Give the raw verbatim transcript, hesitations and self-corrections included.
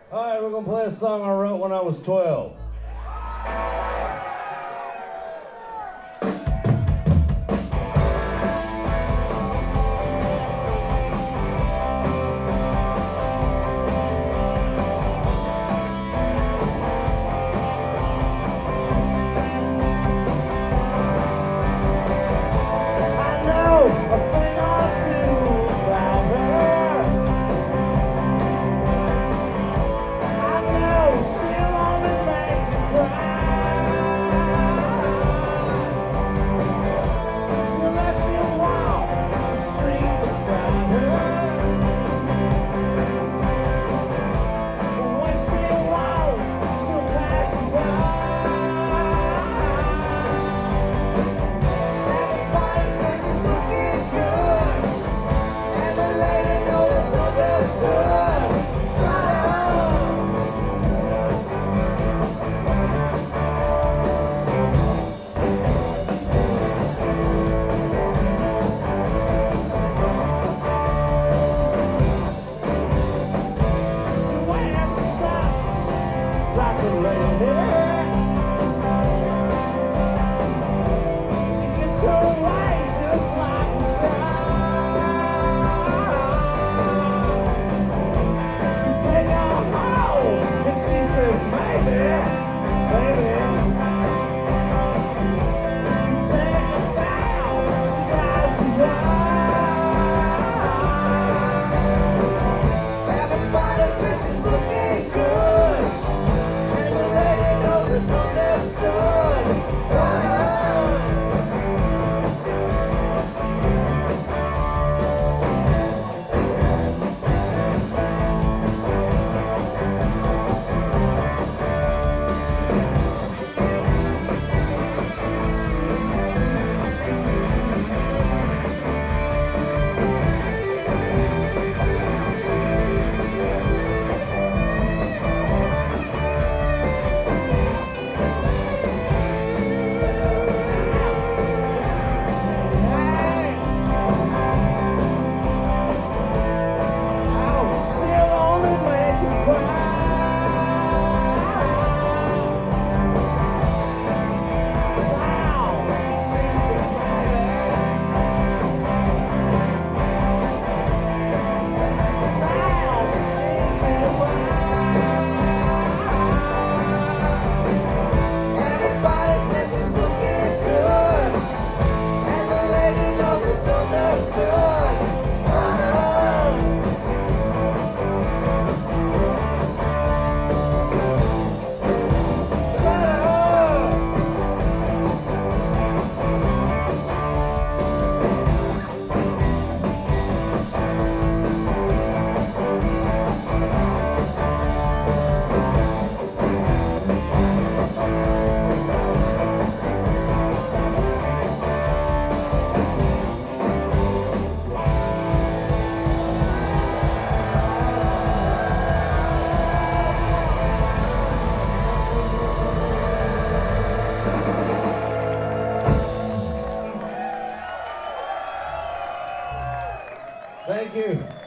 All right, we're gonna play a song I wrote when I was twelve. I know a thing or two about her. I know she'll only make you cry. She lets you walk on the street beside her. And when she walks, she'll pass you by. Everybody says she's looking good, and the lady knows it's understood. She wears socks like a lady. She gets her way just like a star. You take her home and she says maybe, baby. You take her down, she drives you wild. Everybody says she's looking good, and the lady knows it's understood. She'll only make you cry. Sound, she says, baby. Sound, stays in your mind. Everybody says she's looking good, and the lady knows it's understood. Thank you.